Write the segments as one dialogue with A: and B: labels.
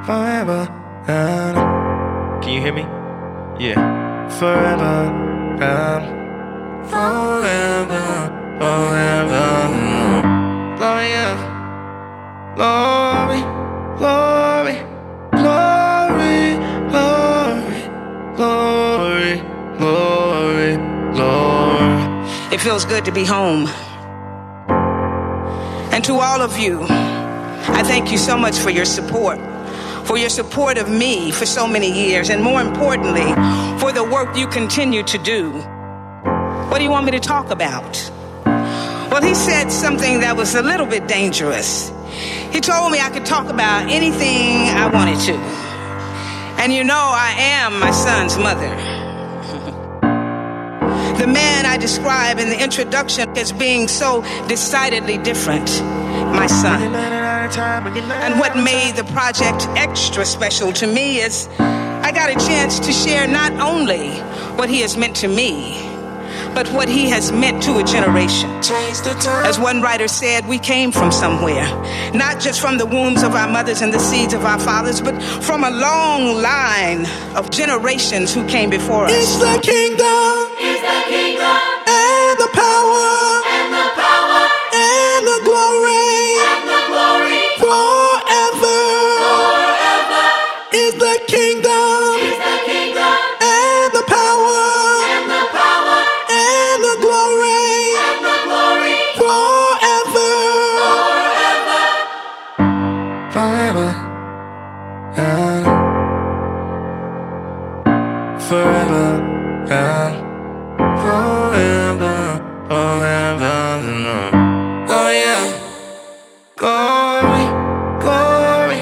A: forever. Can you hear me? Yeah. Forever. Forever. Forever. Glory, glory, glory, glory, glory, glory, glory, glory.
B: It feels good to be home. And to all of you, I thank you so much for your support of me for so many years, and more importantly, for the work you continue to do. What do you want me to talk about? Well, he said something that was a little bit dangerous. He told me I could talk about anything I wanted to. And you know, I am my son's mother. The man I describe in the introduction as being so decidedly different, my son. And what made the project extra special to me is I got a chance to share not only what he has meant to me, but what he has meant to a generation. As one writer said, we came from somewhere, not just from the wombs of our mothers and the seeds of our fathers, but from a long line of generations who came before us.
A: It's the kingdom, and the power, and the glory, forever. Is the kingdom, and the power, and the glory, forever. Forever. Forever. Forever. Forever. Oh yeah. Glory, glory,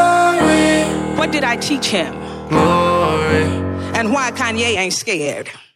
A: glory.
B: What did I teach him?
A: Glory.
B: And why Kanye ain't scared?